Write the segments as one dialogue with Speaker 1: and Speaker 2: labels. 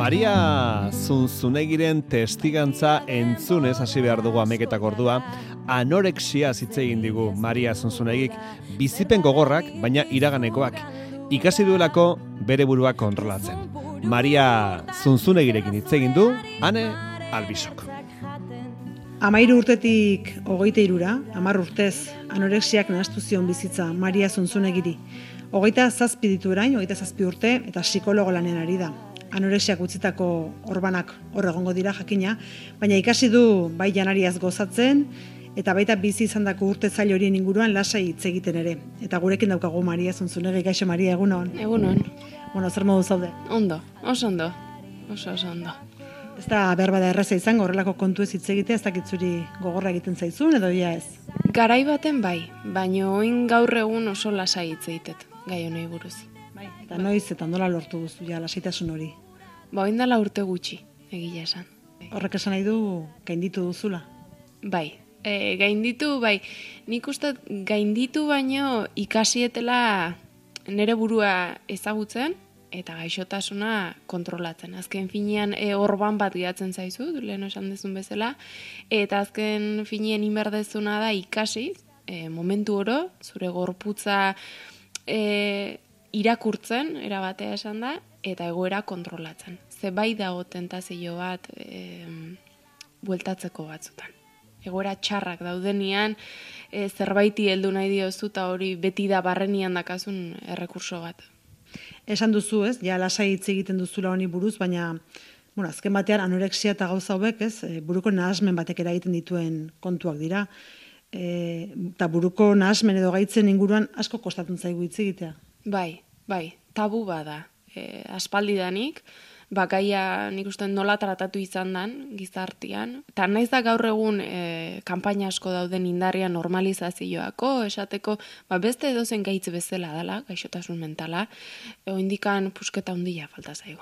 Speaker 1: Maria Zunzunegiren testigantza entzunez hasi behar dugu ameketak ordua, anorexia hitz egin digu Maria Zunzunegik, bizipen gogorrak, baina iraganekoak. Ikasi duelako bere burua kontrolatzen. Maria Zunzunegirekin hitz egin du, Ane Albisok.
Speaker 2: 13 urtetik 23, 10 urtez, anorexiak nahastu zion bizitza Maria Zunzunegiri. 27 ditu orain, 27 urte, eta psikologo lanean ari da. Anorexiak utzitako orbanak hor egongo dira jakina, baina ikasi du bai janariaz gozatzen, eta baita bizi izandako urte zail horien inguruan lasai hitz egiten ere. Eta gurekin daukagu Maria Zunzunegi. Kaixo Maria, egunon.
Speaker 3: Egunon.
Speaker 2: Bueno, zer modu zaude?
Speaker 3: Ondo, oso ondo. Oso ondo.
Speaker 2: Ez da behar erraza izango horrelako kontu ez hitz egitea, ez dakit zuri gogorra egiten zaizun edo ia ez?
Speaker 3: Garai baten bai, baina oin gaur egun oso lasai hitz egitet, gai honei buruz.
Speaker 2: Bai. Eta noiz eta nola lortu duzu ja lasaitasun hori?
Speaker 3: Oin dela urte gutxi, egia esan.
Speaker 2: Horrek esan nahi du gainditu duzula?
Speaker 3: Bai, gainditu, bai. Nik uste gainditu baino ikasietela nere burua ezagutzen, eta gaixotasuna kontrolatzen. Azken finean orban bat gehatzen zaizu, lehen esan dezun bezala, eta azken finean inberdezuna da ikasi, momentu oro, zure gorputza irakurtzen, erabatea esan da, eta egoera kontrolatzen. Ze bai dago tentazio bat bueltatzeko batzutan. Egoera txarrak daudenean, zerbaiti heldu nahi diozu, eta hori beti da barrenian dakazun errekurso bat.
Speaker 2: Esan duzu, ez? Ja lasai hitz egiten duzula honi buruz, baina azken batean anorexia eta gauza hauek, ez? Buruko nahasmen batek eragiten dituen kontuak dira. Eta buruko nahasmen edo gaitzen inguruan asko kostatzen zaigu hitz egitea.
Speaker 3: Bai, tabu bada. Aspaldidanik, bakaia nik uste nola tratatu izan dan gizartean. Eta naiz da gaur egun kanpaina asko dauden indarria normalizazioako, esateko, beste edozen gaitz bezala dela, gaixotasun mentala, oindikan pusketa handia falta zaigu.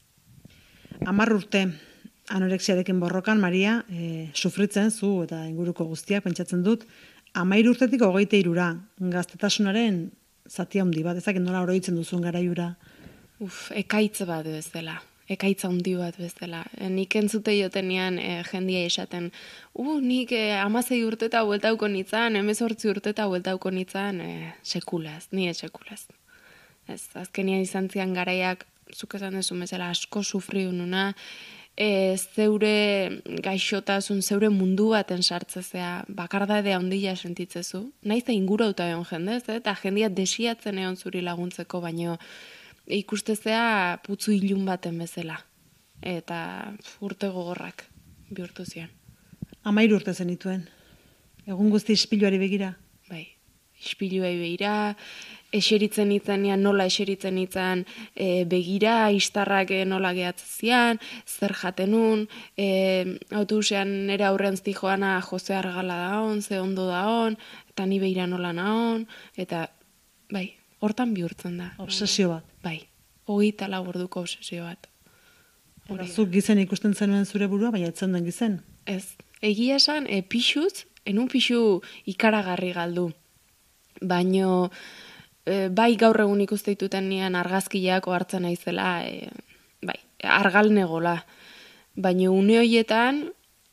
Speaker 2: 10 urte anorexiarekin borrokan, Maria, sufritzen zu eta inguruko guztiak pentsatzen dut, 13 urtetik 23ra, gaztetasunaren zati handi bat, ezak nola oroitzen duzun garaiura.
Speaker 3: Ekaitz bat bezala. Ekaitza handi bat bezala. Nik entzute jotenean jendia esaten, nik 16 urteta bueltauko nitzan, 18 urteta bueltauko nitzan, sekulaz, nire sekulaz. Azkenian izan zian garaiak, zuk esan dezu bezala asko sufriu nuna, zeure gaixotasun, zeure mundu baten sartzezea, bakardadea handia sentitzezu. Naiz da ingurauta egon jendez, eta jendia desiatzen egon zuri laguntzeko, baino ikustezea putzu ilun baten bezala. Eta urte gogorrak bihurtu zion.
Speaker 2: 13 urte zenituen. Egun guzti ispiluari begira?
Speaker 3: Bai, ispiluari begira, eseritzen itzanean, nola eseritzen itzan begira, istarrak nola gehatzezian, zer jatenun, autobusean nire aurrean zijoana Jose Argala daon, ze ondo daon, eta ni beira nola naon, eta bai, hortan bihurtzen da.
Speaker 2: Obsesio bat.
Speaker 3: Bai, 24 orduko obsesio bat.
Speaker 2: Zuk gizen ikusten zenuen zure burua, baina ez zen gizen?
Speaker 3: Ez, egia esan, pixuz, enun pixu ikaragarri galdu. Baino, bai gaur egun ikuste dituten nian argazkiak ohartzen naizela, bai, argal negola. Baino une horietan,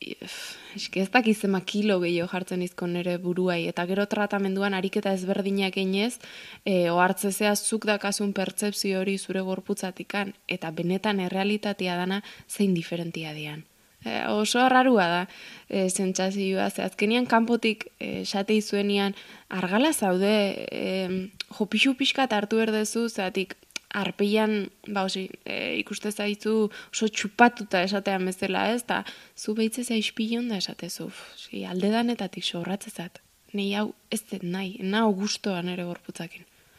Speaker 3: ez dakizema kilo gehiago jartzen izko nire buruai, eta gero tratamenduan ariketa ezberdinak einez, ohartzezea zuk dakazun pertzepzio hori zure gorputzatikan, eta benetan errealitatea dana zein diferentia dian. Oso arrarua da, sentsazioa, azkenian kanpotik esate izuenian, argala zaude, jo pixu pixkat hartu berdezu, zeatik arpeian, ikuste zaizu oso txupatuta esatean bezala ez, eta zu behitzezea ispilion da esatezu, alde danetatik sorratzezat. Nei hau ez dut nahi, nahi gustoan ere gorputzakin.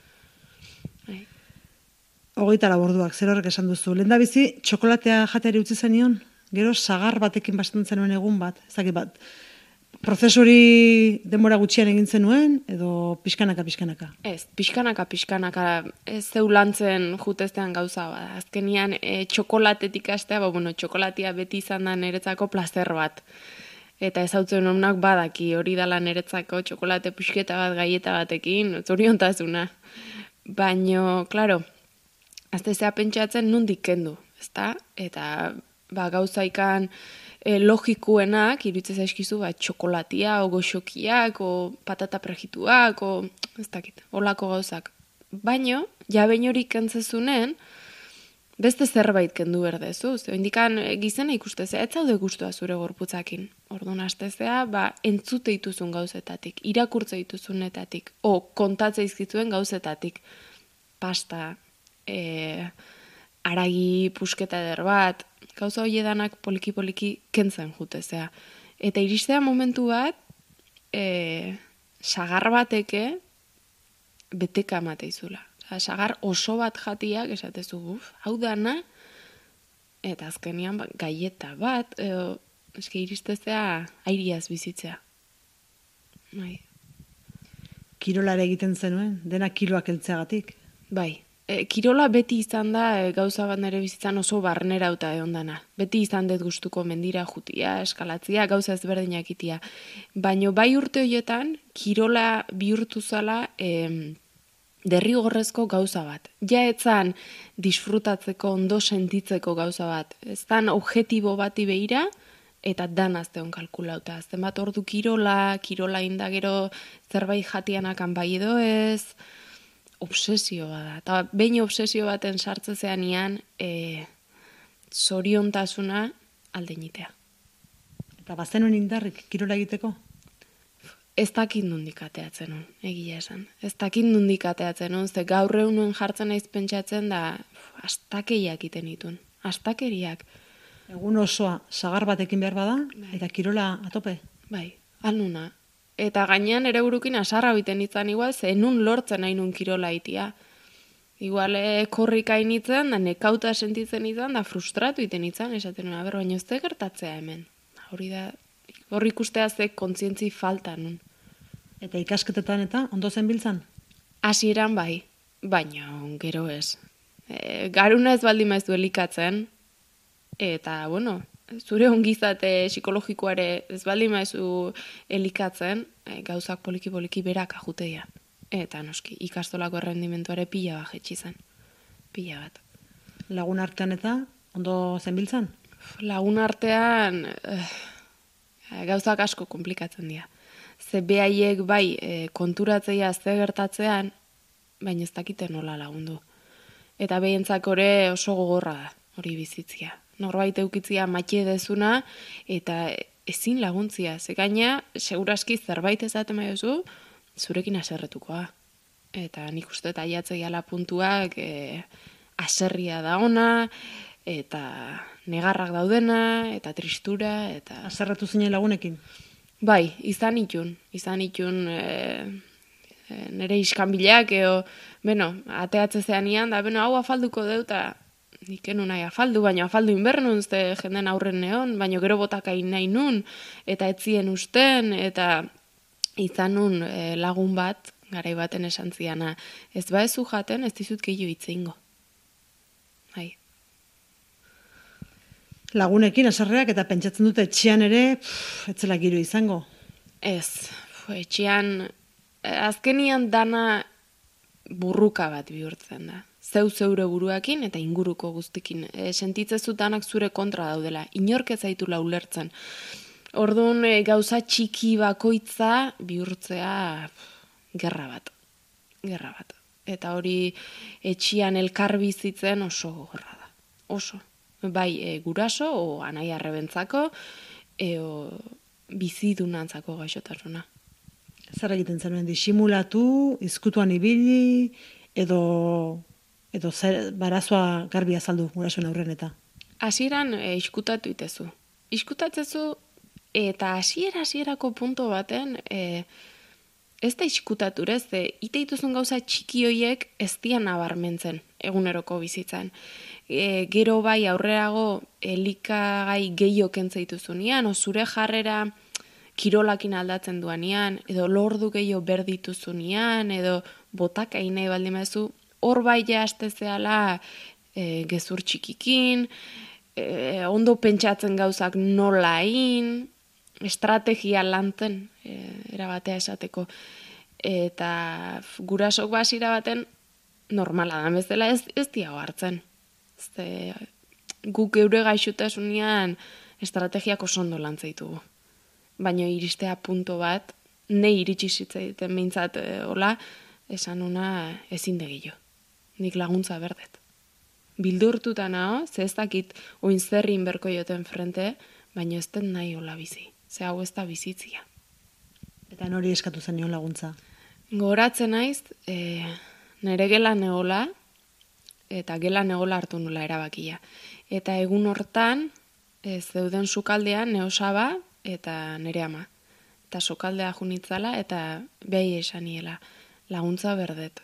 Speaker 2: 24 orduak, zer horrek esan duzu. Lehen da bizi, txokolatea jateari utzi zenion, gero sagar batekin bastatzen zenuen egun bat, ezakit bat. Prozesori denbora gutxian egin zenuen, edo pixkanaka?
Speaker 3: Ez, pixkanaka, ez zeulantzen juteztean gauza bada. Azkenian, txokolatetik astea, txokolatia beti izan da niretzako plazer bat. Eta ez hau zen honak badaki, hori dala niretzako txokolate puxketa bat, gaieta batekin, zoriontasuna. Baino, klaro, azte zea pentsatzen nondik kendu. ezta? Eta gauzaikan logikuenak iruditzen zaizkizu txokolatia, o goxokiak, o patata prejituak, o ez dakit, olako gauzak. Baino, jabein hori kentzezunen, beste zerbait kendu berdezu. Indikan gizena ikustezea, ez zaude gustua zure gorputzakin. Orduan astezea, entzute dituzun gauzetatik, irakurtze dituzunetatik, o kontatze izkizuen gauzetatik. Pasta, aragi pusketa eder bat, gauza hoiedanak poliki-poliki kentzen jutezea. Eta iristea momentu bat, sagar bateke beteka amateizula. Sagar oso bat jatiak esatezu, hau dana, eta azkenian gaieta bat, eske iristezea airiaz bizitzea. Bai.
Speaker 2: Kirolare egiten zenuen, dena kiloak heltzeagatik.
Speaker 3: Bai. Kirola beti izan da gauza bat nire bizitzan oso barnerauta eondana. Beti izan dut gustuko mendira jutia, eskalatzia, gauza ezberdinak itia. Baina bai urte horietan, kirola bihurtu zala derrigorrezko gauza bat. Ja etzan disfrutatzeko, ondo sentitzeko gauza bat. Ez dan objetibo bati behira, eta danazteon kalkulauta. Azten bat ordu kirola indagero zerbait jatianakan bai edo ez, obsesio bada. Eta behin obsesio baten sartzezean ian, zoriontasuna aldenitea.
Speaker 2: Eta bazenuen indarrik kirola egiteko?
Speaker 3: Ez dakit nondik ateatzen hon, egia esan. Ez dakit nondik ateatzen hon, ze gaur egunuen jartzen naiz pentsatzen da, astakeiak iten ditun. Astakeriak.
Speaker 2: Egun osoa sagar batekin behar bada, eta kirola atope?
Speaker 3: Bai, alnuna. Eta gainean ere burukin asarra biten itzan igual, ze enun lortzen nahi nun kirola itia. Igual korrika initzen, da nekauta sentitzen izan, da frustratu iten itzan, esaten nuen, baina ez gertatzea hemen. Hor ikustea ze kontzientzi falta nun.
Speaker 2: Eta ikasketetan eta ondo zen biltzan?
Speaker 3: Hasieran bai, baina gero ez. Garuna ez baldin maizu elikatzen, eta, bueno, zure ongizate psikologikoare ez baldin maizu elikatzen, gauzak poliki-poliki berak ajuteia. Eta noski, ikastolako errendimentuare pila bat jetxi zen. Pila bat.
Speaker 2: Lagun artean eta ondo zen biltzan?
Speaker 3: Lagun artean gauzak asko komplikatzen dira. Ze behaiek bai konturatzeia ze gertatzean, baina ez dakite nola lagundu. Eta behientzak ore oso gogorra da, hori bizitzia. Norbait eukitzia matxe dezuna, eta ezin laguntzia. Ze gaina, seguraski zerbait ezaten maiozu, zurekin aserretukoa. Eta nik uste eta aiatzeiala puntuak aserria da ona, eta negarrak daudena, eta tristura, eta...
Speaker 2: Aserretu zinen lagunekin?
Speaker 3: Bai, izan itun nire iskanbileak, ateatze zean ian, da, hau afalduko deuta, ikenu nahi afaldu, baina afaldu inbernun, ze jenden aurren neon, baina gero botakain nahi nun, eta etzien usten, eta izan nun lagun bat, garai baten esan ziana, ez ba ezu jaten, ez dizut gehiago itzeingo. Bai.
Speaker 2: Lagunekin aserreak eta pentsatzen dute etxean ere, etzela giro izango.
Speaker 3: Ez, etxean, azkenian dana burruka bat bihurtzen da. Zeure buruakin eta inguruko guztikin. Sentitzezu danak zure kontra daudela. Inork ez zaitula ulertzen. Orduan gauza txiki bakoitza bihurtzea gerra bat. Eta hori etxian elkar bizitzen oso gogorra da. Oso. Bai guraso o anai arrebentzako bizidunantzako gaixotasuna.
Speaker 2: Zer egiten zenuen, disimulatu, izkutuan ibili, edo barazoa garbi azaldu gurasoen aurren eta?
Speaker 3: Hasieran iskutatu itezu. Iskutatzezu eta hasierako punto baten ez da iskutaturez, ite dituzun gauza txiki hoiek ez dian nabarmentzen eguneroko bizitzan. Gero bai aurrerago elikagai gehiago kentzituzunean, o zure jarrera kirolakin aldatzen duanean, edo lordu gehiago berdituzunean, edo botakain nahi baldin mazu, hor bai jazte zehala gezur txikikin, ondo pentsatzen gauzak nolain, estrategia lantzen, erabatea esateko. Eta gurasok basira baten normala da, bezala ez diago hartzen. guk geure gaixotasunean estrategiak oso ondo lantzaitugu. Baina iristea punto bat, nei iritsi zitzaiten behintzat hola, esan una ezin degillo. Nik laguntza berdet. Bildurtuta nao, ze ez dakit oin zerrin berko joten frente, baina ez den nahi hola bizi. Ze hau ez da bizitzia.
Speaker 2: Eta nori eskatu zenion laguntza?
Speaker 3: Goratzen naiz, nere gelan egola, eta gelan egola hartu nula erabakia. Eta egun hortan, zeuden sukaldean neosaba eta nere ama. Eta sukaldea junitzala eta behi esaniela laguntza berdet.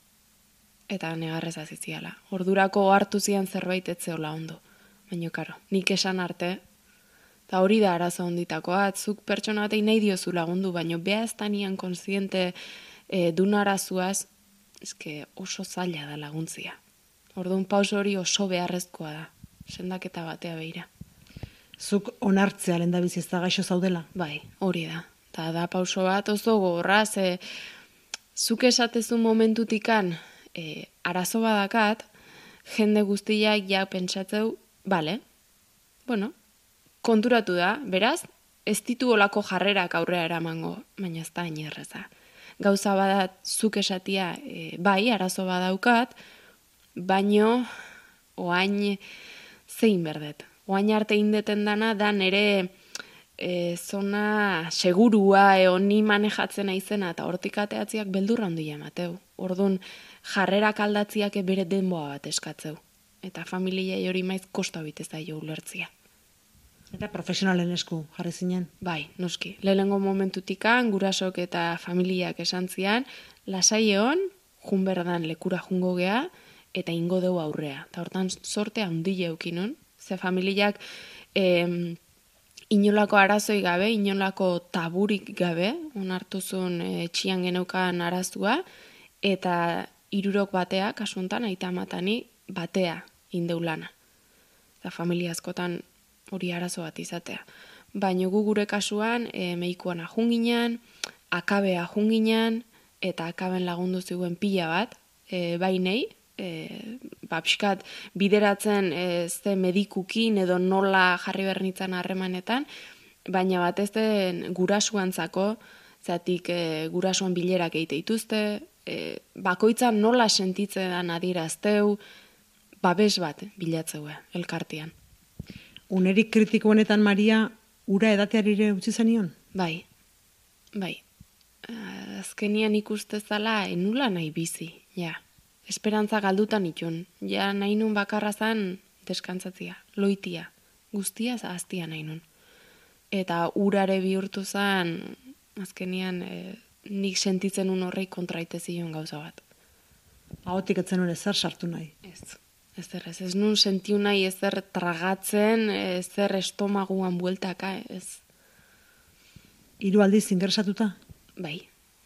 Speaker 3: Eta negarrez azitziala. Ordurako hartu zian zerbait etzeola ondo. Baina, karo, nik esan arte, eta hori da arazo onditakoa, zuk pertsona batei nahi diozu lagundu, baina beha ez tanian konsiente dun arazuaz, eske oso zaila da laguntzia. Orduan pauso hori oso beharrezkoa da, sendaketa batea behira.
Speaker 2: Zuk onartzea lehendabizi ez da gaixo zaudela?
Speaker 3: Bai, hori da. Eta da pauso bat oso gogorra, ze zuk esatezu momentutikan arazo badakat, jende guztiak ja pentsatzeu, bale, bueno, konturatu da, beraz, ez ditu olako jarrerak aurrea eramango, baina ez da inerreza. Gauza badat zuk esatia, bai, arazo badaukat, baino oain zein berdet. Oain arte indeten dana da nere zona segurua ni manejatzen aizena eta hortik ateatziak beldurra handia emateu. Orduan jarrerak aldatziak bere denboa bat eskatzeu. Eta familiei hori maiz kosta bitez daio ulertzia.
Speaker 2: Eta profesionalen esku jarri zinen?
Speaker 3: Bai, noski. Lehenengo momentutikan gurasok eta familiak esan zian, lasai egon, jun berdan lekura jungo gea, eta ingo deu aurrea. Eta hortan sorte handile eukinon, ze familiak inolako arazoi gabe, inolako taburik gabe, onartuzun etxian geneukan arazua, eta hirurok batea, kasuntan, aita amatani, batea indeulana. Eta familia askotan hori arazo bat izatea. Baina gu gure kasuan, meikuan ajunginan, akabea ajunginan, eta akaben lagundu ziguen pila bat, bainei, pixkat bideratzen ze medikukin edo nola jarri bernitzan harremanetan, baina batez den gurasuantzako, zatik gurasuan bilerak egite dituzte, bakoitzan nola sentitzean adierazteu, babes bat bilatzeue elkartian.
Speaker 2: Unerik kritiko honetan, Maria, ura edatearire utzi zenion?
Speaker 3: Bai. Azkenian ikustezala enula nahi bizi, ja. Esperantza galdutan itun. Ja nahi nun bakarra zan deskantzatzia, loitia, guztia zahaztia nahi nun. Eta urare bihurtu zan, azkenian nik sentitzen un horrei kontraitezion gauza bat.
Speaker 2: Ahotik etzen hori zer sartu nahi?
Speaker 3: Ez nun sentiu nahi ezer tragatzen, ezer estomaguan bueltaka, ez.
Speaker 2: 3 aldiz ingresatuta?
Speaker 3: Bai,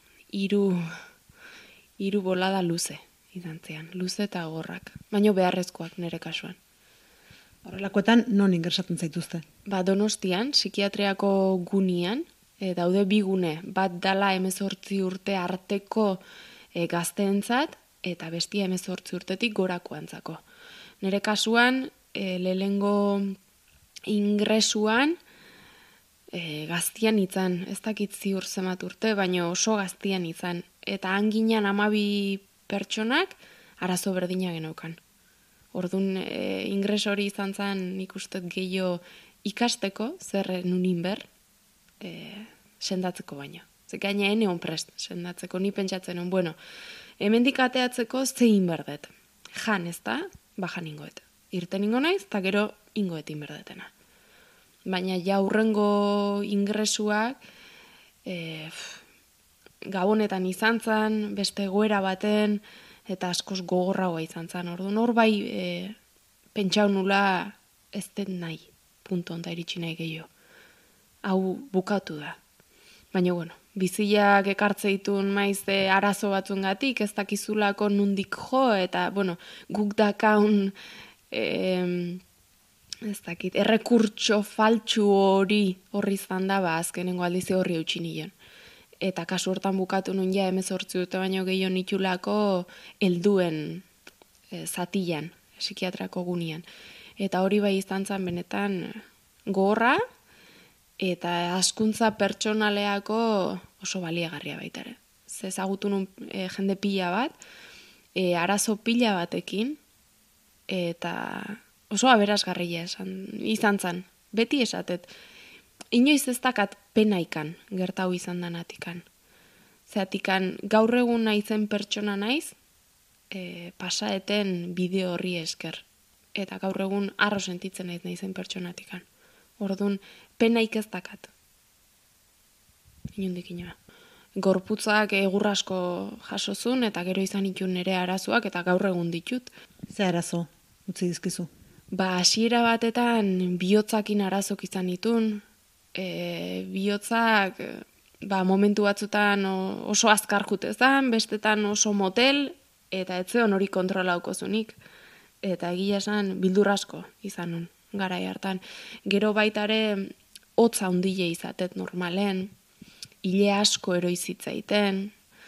Speaker 3: 3 bolada luze izan zean, luze eta gorrak, baino beharrezkoak nire kasuan.
Speaker 2: Horrelakoetan non ingresatzen zaituzte?
Speaker 3: Donostian, psikiatriako gunian, daude 2 gune, bat dala 18 urte arteko gazteentzat, eta bestia 18 urtetik gorakoantzako. Nire kasuan, lehengo ingresuan, gaztian izan, ez dakit ziur zemat urte, baina oso gaztian izan. Eta hanginan 12 pertsonak arazo berdina geneukan. Orduan, ingreso hori izan zen nik ustet gehiago ikasteko, zer nunin ber, sendatzeko baino. Ze gaina eneon prest sendatzeko, ni pentsatzen on, bueno, hemendik ateatzeko zein berdet. Jan, ez da, bajan ingoet. Irten ingo naiz, eta gero ingoetin berdetena. Baina ja hurrengo ingresuak gabonetan izan zen, beste egoera baten, eta askoz gogorragoa izan zen. Orduan hor bai pentsau nula ez den nahi, punto onta iritsi nahi gehiago. Hau bukatu da. Baina, bueno, biziak ekartzeitun maiz arazo batzungatik, ez dakizulako nundik jo, eta, bueno, guk dakaun ez dakit, errekurtso faltsu hori horri izan da, azkenengo aldize horri eutxi nion. Eta kasu hortan bukatu nun ja 18 urte baino gehiago nitulako helduen zatian, psikiatrako gunian. Eta hori bai izan zen benetan gogorra, eta hazkuntza pertsonaleako oso baliagarria baita ere. Ze ezagutu nun jende pila bat, arazo pila batekin, eta oso aberasgarria izan zen. Beti esatet, inoiz ez dakat penaikan gertau izan danatikan. Zeatikan gaur egun naizen pertsona naiz, pasaeten bideo horri esker. Eta gaur egun arro sentitzen naizen pertsonatikan. Orduan, penaik ez dakat. Inundik inoa. Gorputzak egur asko jasozun, eta gero izan itun nire arazoak, eta gaur egun ditut.
Speaker 2: Ze arazo, utzi dizkizu?
Speaker 3: Hasiera batetan bihotzakin arazok izan itun, bihotzak momentu batzutan oso azkar jutezan, bestetan oso motel, eta etzeon hori kontrolauko zunik. Eta egia esan bildur asko izan nun, garai hartan. Gero baitare hotza handile izatet normalen, hile asko eroizitzaiten,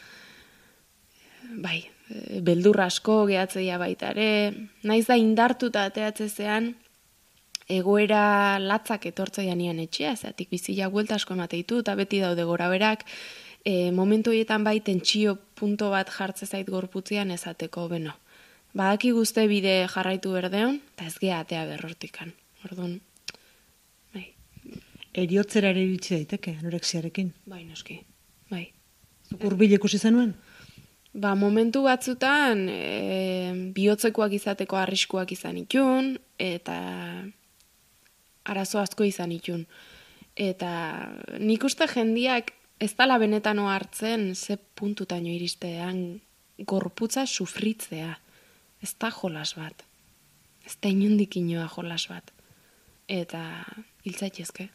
Speaker 3: bai, beldur asko gehatzeia baitare, naiz da indartuta ateatzezean, egoera latzak etortzaian ian etxea, zeatik bizilak buelta asko emate ditu, eta beti daude gora berak, momentu horietan bai tentsio punto bat jartze zait gorputzean ezateko, beno. Badaki guzte bide jarraitu berdeon, eta ez geha atea berrortikan. Orduan, bai.
Speaker 2: Eriotzera ere iritsi daiteke, anorexiarekin.
Speaker 3: Bai, noski, bai.
Speaker 2: Zuk hurbil ikusi zenuen?
Speaker 3: Momentu batzutan, bihotzekoak izateko arriskuak izan itun, eta arazo asko izan itun. Eta nik uste jendiak ez dala benetan hartzen ze puntutaino iristean gorputza sufritzea. Ez da jolas bat. Ez da inundik inoa jolas bat. Eta hiltzaitezke.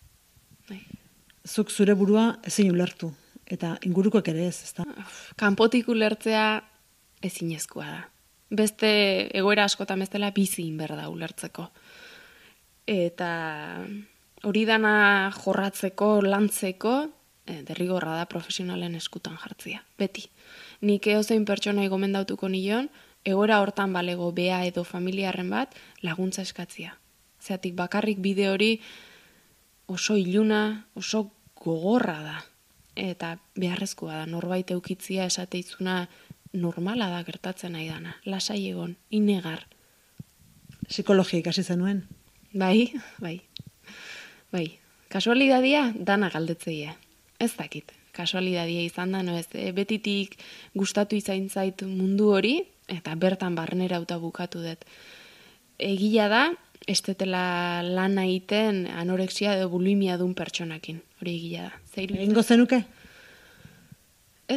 Speaker 2: Zuk zure burua ezin ulertu. Eta ingurukoak ere ez, ezta?
Speaker 3: Kanpotik ulertzea ezinezkoa da. Beste egoera askotan bestela bizi inberda ulertzeko. Eta hori dana jorratzeko, lantzeko, derrigorra da profesionalen eskutan jartzia. Beti. Nik eozein pertsonai gomendautuko nion, egoera hortan balego bea edo familiarren bat laguntza eskatzia. Zeatik bakarrik bide hori oso iluna, oso gogorra da. Eta beharrezkoa da, norbait eukitzia esateizuna normala da gertatzen nahi dana. Lasai egon, inegar.
Speaker 2: Psikologia ikasi zenuen?
Speaker 3: Bai. Kasualidadia dana galdetzeia. Ez dakit, kasualidadia izan da, no ez, betitik gustatu izain zait mundu hori, eta bertan barnera uta bukatu dut. Egia da, ez tetela lan egiten anorexia edo bulimia dun pertsonakin. Hori egia da.
Speaker 2: Egingo zenuke?
Speaker 3: Ez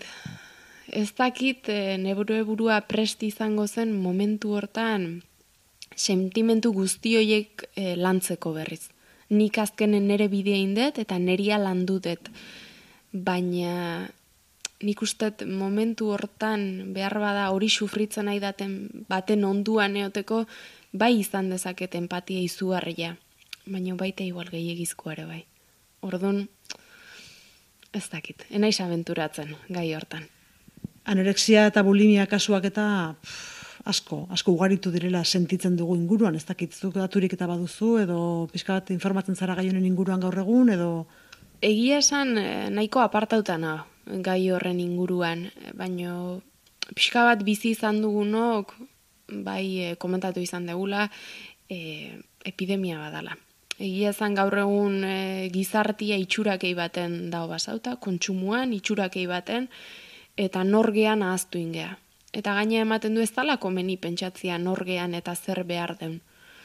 Speaker 3: dakit nebure burua presti izango zen momentu hortan sentimentu guzti horiek lantzeko berriz. Nik azkenen nere bidea indet eta neria landudet. Baina nik ustet momentu hortan behar bada hori sufritzen nahi baten onduan eoteko bai izan dezaket empatia izugarria. Baina baita igual gehiagizko ere bai. Orduan, ez dakit, enaiz abenturatzen gai hortan.
Speaker 2: Anorexia eta bulimia kasuak eta asko ugaritu direla sentitzen dugu inguruan, ez dakit, zuk daturik eta baduzu, edo pixka bat informatzen zara gai honen inguruan gaur egun, edo...
Speaker 3: Egia esan nahiko apartautana gai horren inguruan, baino pixka bat bizi izan dugunok, bai komentatu izan degula, epidemia badala. Egia esan gaur egun gizartia itxurakei baten dago basauta, kontsumuan itxurakei baten, eta norgean ahaztu ingea. Eta gaina ematen du ez dala komeni pentsatzia norgean eta zer behar deun.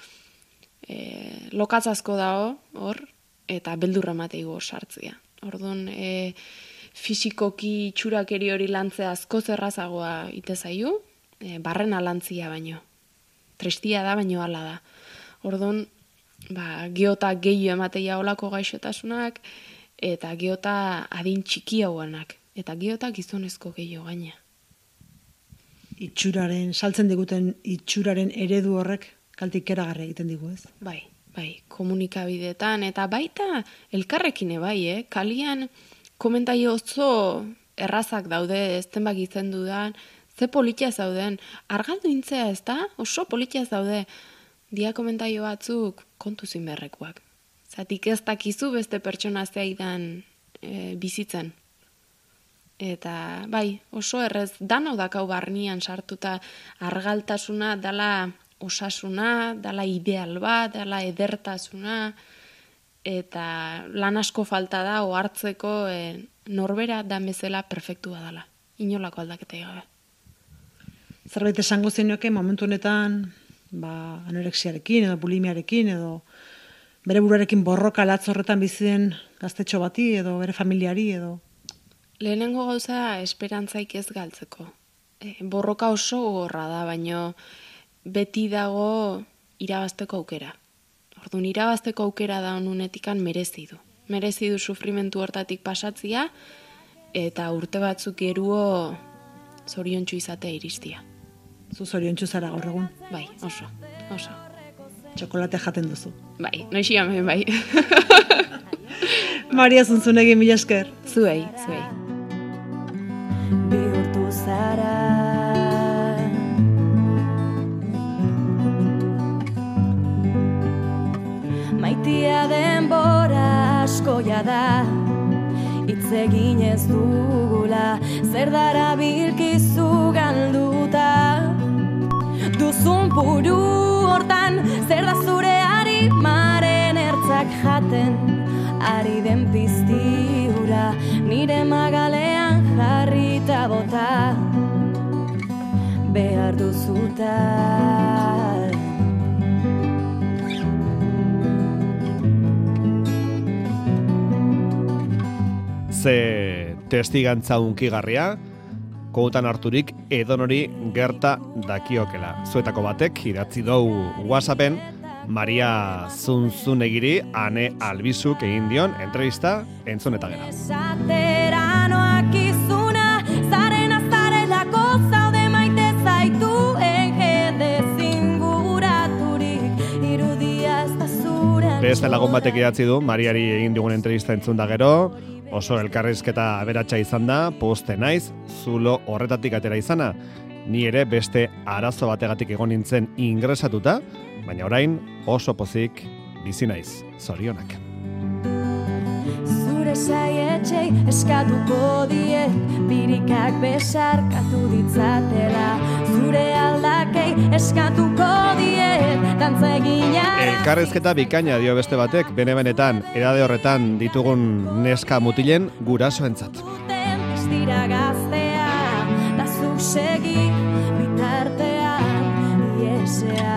Speaker 3: Lokatz asko dago hor, eta beldurra mateigo sartzia. Orduan, fisikoki itxurakeri hori lantzea asko zerrazagoa itezaio, barrena lantzia baino. Tristia da, baino hala da. Orduan, geota gehiago emateia olako gaixotasunak, eta geota adin txiki hauanak, eta geota gizonezko gehiago gaina.
Speaker 2: Saltzen diguten itxuraren eredu horrek kaltik eragarri egiten digu, ez?
Speaker 3: Bai, komunikabideetan, eta baita elkarrekin bai, kalian komentai oso errazak daude, ezten bakitzen dudan, ze politia zauden, argaldu intzea ez da, oso politia zaude, dia komentaio batzuk kontu zinberrekuak. Zatik ez dakizu beste pertsona zeidan bizitzen. Eta bai, oso errez, dano dakau barnian sartuta argaltasuna, dala osasuna, dala ideal bat, dala edertasuna, eta lan asko falta da ohartzeko norbera dan bezala perfektua dala. Inolako aldaketa gabe.
Speaker 2: Zerbait esango zenioke momentu honetan, anorexiarekin edo bulimiarekin edo bere buruarekin borroka latz horretan bizi den gaztetxo bati edo bere familiari edo...
Speaker 3: Lehenengo gauza esperantzaik ez galtzeko. Borroka oso gogorra da, baino beti dago irabazteko aukera. Orduan, irabazteko aukera da honunetikan merezi du. Merezi du sufrimentu hortatik pasatzia eta urte batzuk geruo zoriontsu izatea iristia.
Speaker 2: Zu zoriontsu zara gaur egun?
Speaker 3: Bai, oso.
Speaker 2: Txokolate jaten duzu?
Speaker 3: Bai, noixian bai.
Speaker 2: Maria Zunzunegi, mila esker.
Speaker 3: Zuei.
Speaker 4: Bihurtu zara maitia denbora askoia da hitz egin ez dugula zer dara bilkizu galduta duzun buru hortan zer da zure arimaren ertzak jaten ari den piztiura nire magalean jarrita bota behar duzuta
Speaker 1: Ze testigantza unkigarria, koutan harturik edonori gerta dakiokela. Zuetako batek idatzi dou WhatsAppen Maria Zunzunegiri ane albizuk egin dion entrevista entzun eta gero.
Speaker 4: Esateranoak izuna, zaren azarelako zaude maite zaituen jende zinguraturik, irudia ez da zure.
Speaker 1: Beste lagun batek idatzi du, Mariari egin digun entrevista entzun da gero, oso elkarrizketa aberatsa izan da, poste naiz, zulo horretatik atera izana. Ni ere beste arazo bategatik egon nintzen ingresatuta, baina orain oso pozik bizi naiz, zorionak.
Speaker 4: Zure saietxei eskatuko diet, birikak besarkatu ditzatela. Zure aldakei eskatuko diet, dantza egina.
Speaker 1: Elkarrizketa bikaina dio beste batek, benetan edade horretan ditugun neska mutilen gurasoentzat.
Speaker 4: Ez dira gaztea, da zuk segi bitartean iesea.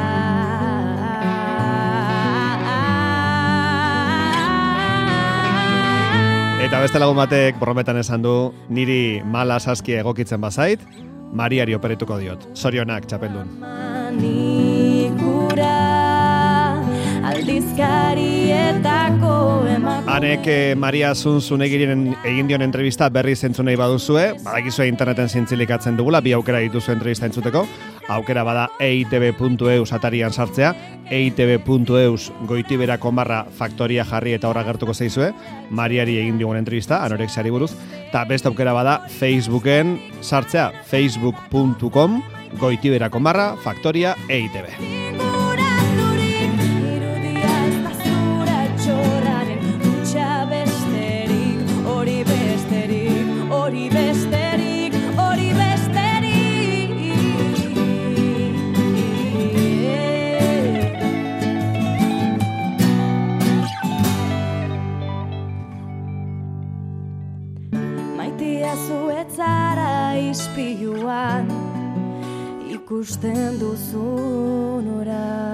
Speaker 1: Eta beste lagun batek borrometan esan du, niri mala saskia egokitzen bazait, Mariari operetuko diot. Zorionak, txapeldun.
Speaker 4: Manikura aldizkarietako emakume.
Speaker 1: Hanek Maria Zunzunegiren egin dion entrevista berriz entzun nahi baduzue, badakizue interneten zintzilikatzen dugula, bi aukera dituzu entrevista entzuteko. Aukera bada eitb.eus atarian sartzea, eitb.eus /faktoria jarri eta horra gertuko zaizue, Mariari egin digun entrevista, anorexiari buruz, eta beste aukera bada Facebooken sartzea, facebook.com /faktoria eitb.
Speaker 4: Maitia zuetzara ispiluan ikusten duzun ora.